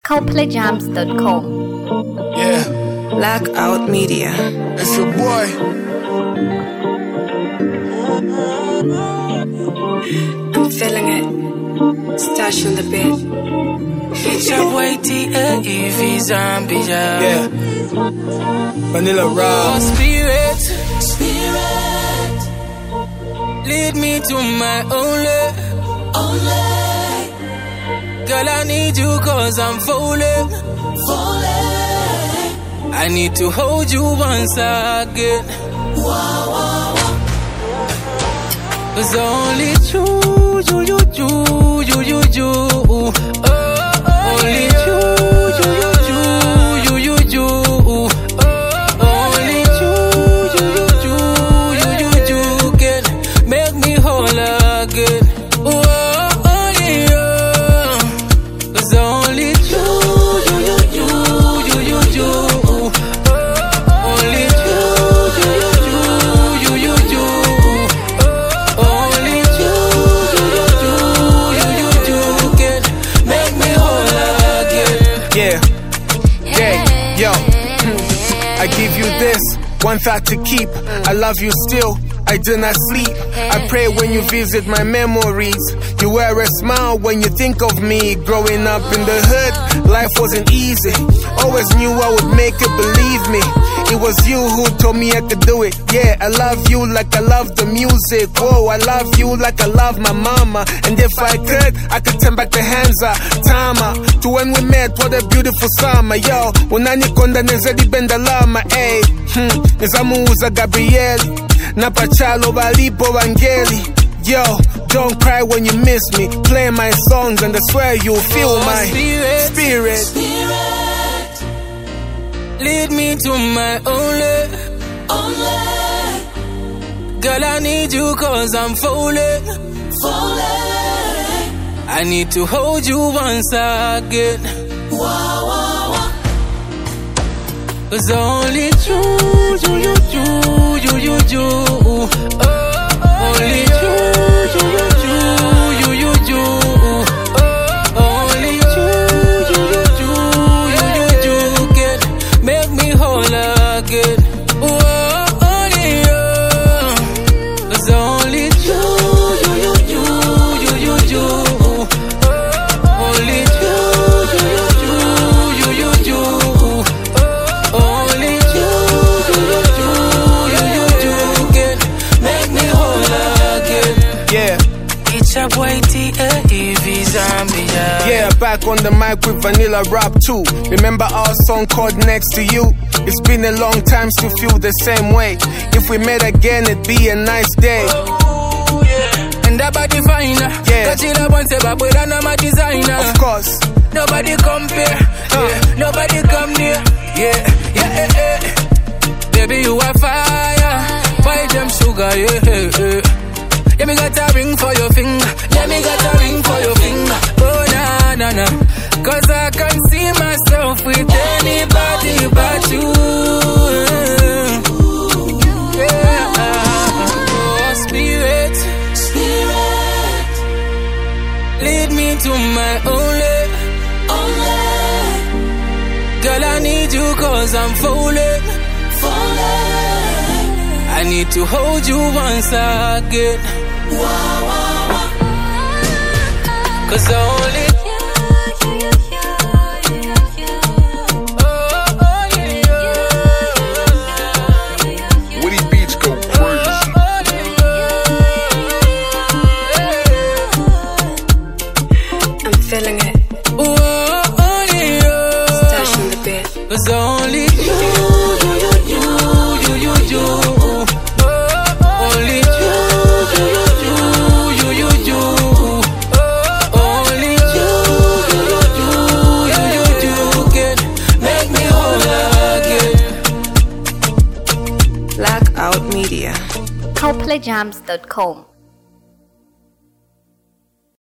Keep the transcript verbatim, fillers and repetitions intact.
Copley Jams dot com. Yeah, Blackout Media. it's your boy. I'm feeling it. Stash on the bed. It's your boy T A E V Zombie. Yeah, Vanilla Oh, Rob. spirit, spirit, lead me to my only, only. Girl, I need you cause I'm falling, falling. I need to hold you once again. Wow, wow, wow. Cause only you, you, you, you, you, you, you. Oh, only you, you, you, you, you, you, you. Oh, only you, you, you, you, you, you, you can make me whole again. Oh, only you. Cause only you, you, you, you, you, you, you. Only you, you, you, you, you, you. Only you, you, you, you, you, you can make me whole again. Yeah, yeah, yo. I give you this, one thought to keep. I love you still, I do not sleep. I pray when you visit my memories. You wear a smile when you think of me. Growing up in the hood, life wasn't easy. Always knew I would make it, believe me. It was you who told me I could do it. Yeah, I love you like I love the music. Whoa, I love you like I love my mama. And if I could, I could turn back the hands of time to when we met. What a beautiful summer, yo. Unanikonda nezedi benda lama, ayy. Hmm, nizamuuza Gabrieli na pachalo balipo Vangeli. Yo, don't cry when you miss me. Play my songs and I swear you'll feel Oh, my spirit, spirit. spirit, lead me to my only, only. Girl, I need you cause I'm falling, falling. I need to hold you once again. Wow, wow, wow. Cause only you, you, you, you, you, you, you. Oh, only you, you, you, you, you, you, you. Oh, only you, you, you, you, you, you, you can make me whole again. Oh, only you. Cause only you, you, you, you, you, you, you. Only you, you, you, you, you, you. Only you, you, you, you, you, you can make me whole again. Yeah. It's your boy T A E V Zombie. Yeah, back on the mic with Vanilla Rob too. Remember our song called Next to You? It's been a long time to feel the same way. If we met again, it'd be a nice day. Oh, yeah. And that body fine. Yeah. Catch it up and say, but I'm not my designer. Of course. Nobody compare. Yeah. Nobody come near. Yeah, yeah, yeah, yeah. Baby, you are fire. Fight them sugar, yeah, yeah, yeah. Yeah, me got a ring for your finger. Yeah, me got a ring for your finger. Oh, na, na, na. Cause I can't see myself with anybody but you. Yeah. Oh, spirit, spirit, lead me to my only, only. Girl, I need you cause I'm falling, falling. I need to hold you once again. Wow, wow, wow. Cause only Woody Beats go crazy. I'm feeling it. Stash on the bed. Cause only you, you, you, you, you, you, you. Only you, you, you, you, you, you. Only you, you, you, you, you, you can make me whole again. Blackout Media. Copley Jams dot com.